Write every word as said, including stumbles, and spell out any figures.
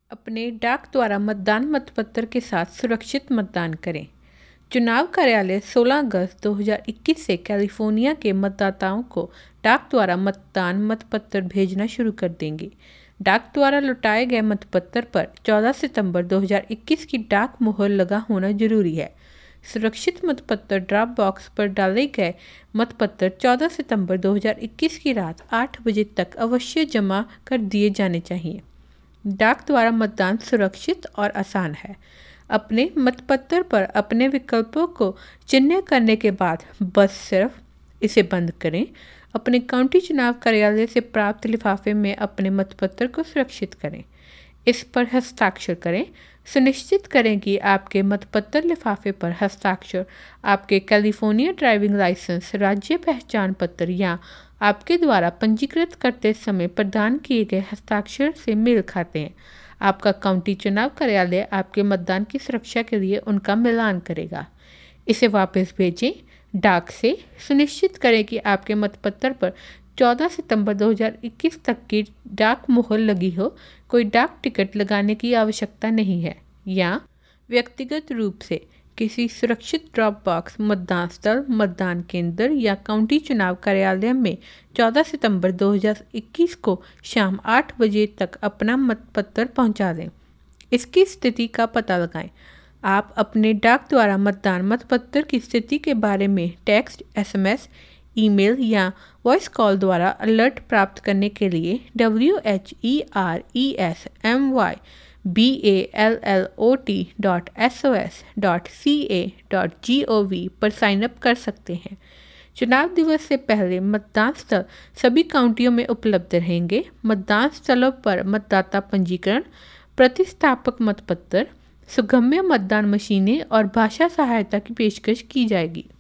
अपने डाक द्वारा मतदान मतपत्र के साथ सुरक्षित मतदान करें। चुनाव कार्यालय सोलह अगस्त दो हज़ार इक्कीस से कैलिफोर्निया के मतदाताओं को डाक द्वारा मतदान मतपत्र भेजना शुरू कर देंगे। डाक द्वारा लौटाए गए मतपत्र पर चौदह सितंबर दो हज़ार इक्कीस की डाक मुहर लगा होना जरूरी है। सुरक्षित मतपत्र ड्रॉप बॉक्स पर डाले गए मतपत्र चौदह सितंबर दो हज़ार इक्कीस की रात आठ बजे तक अवश्य जमा कर दिए जाने चाहिए। डाक द्वारा मतदान सुरक्षित और आसान है। अपने मतपत्र पर अपने विकल्पों को चिन्हित करने के बाद बस सिर्फ इसे बंद करें। अपने काउंटी चुनाव कार्यालय से प्राप्त लिफाफे में अपने मतपत्र को सुरक्षित करें। इस पर हस्ताक्षर करें। सुनिश्चित करें कि आपके मतपत्र लिफाफे पर हस्ताक्षर आपके कैलिफोर्निया ड्राइविंग लाइसेंस, राज्य पहचान पत्र या आपके द्वारा पंजीकृत करते समय प्रदान किए गए हस्ताक्षर से मेल खाते हैं। आपका काउंटी चुनाव कार्यालय आपके मतदान की सुरक्षा के लिए उनका मिलान करेगा। इसे वापस भेजें। डाक से सुनिश्चित करें कि आपके मतपत्र पर चौदह सितंबर दो हज़ार इक्कीस तक की डाक मुहर लगी हो। कोई डाक टिकट लगाने की आवश्यकता नहीं है। या व्यक्तिगत रूप से किसी सुरक्षित ड्रॉप बॉक्स, मतदान स्थल, मतदान केंद्र या काउंटी चुनाव कार्यालय में चौदह सितंबर दो हज़ार इक्कीस को शाम आठ बजे तक अपना मतपत्र पहुंचा दें। इसकी स्थिति का पता लगाएं। आप अपने डाक द्वारा मतदान मतपत्र की स्थिति के बारे में टेक्स्ट, एसएमएस, ईमेल या वॉइस कॉल द्वारा अलर्ट प्राप्त करने के लिए W H E R E S M Y B A L L O T dot S O S dot C A dot G O V पर sign up कर सकते हैं। चुनाव दिवस से पहले मतदान स्थल सभी काउंटियों में उपलब्ध रहेंगे। मतदान स्थलों पर मतदाता पंजीकरण, प्रतिस्थापक मतपत्र, सुगम्य मतदान मशीनें और भाषा सहायता की पेशकश की जाएगी।